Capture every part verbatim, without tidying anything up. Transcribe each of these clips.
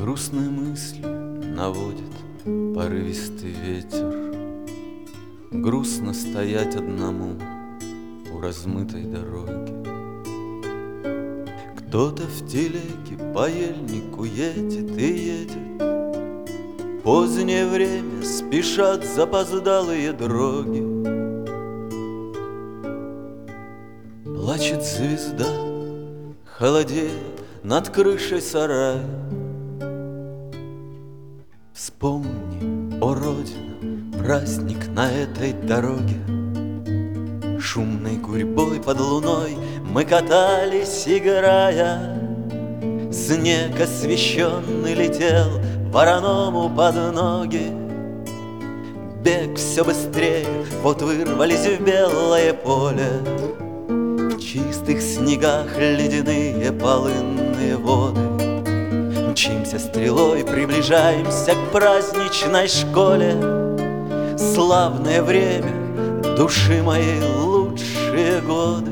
Грустные мысли наводит порывистый ветер. Грустно стоять одному у размытой дороги. Кто-то в телеге по ельнику едет и едет. Позднее время спешат запоздалые дроги. Плачет звезда, холодея над крышей сарая. Вспомни, о Родина, праздник на этой дороге. Шумной гурьбой под луной мы катались, играя. Снег освещенный летел вороному под ноги. Бег все быстрее, вот вырвались в белое поле. В чистых снегах ледяные полынные воды. Мчимся стрелой, приближаемся к праздничной школе. Славное время, души моей лучшие годы.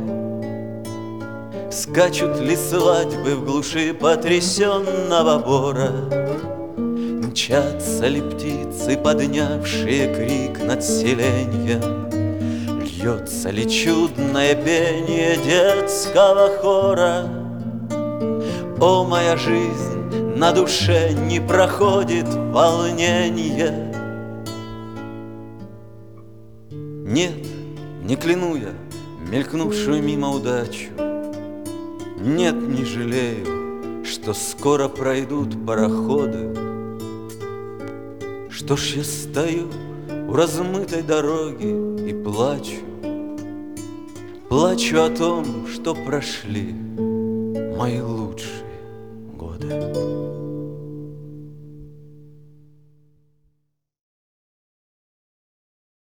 Скачут ли свадьбы в глуши потрясенного бора? Мчатся ли птицы, поднявшие крик над селеньем? Льется ли чудное пение детского хора? О, моя жизнь, на душе не проходит волнение. Нет, не кляну я мелькнувшую мимо удачу. Нет, не жалею, что скоро пройдут пароходы. Что ж я стою у размытой дороги и плачу. Плачу о том, что прошли мои лучшие годы.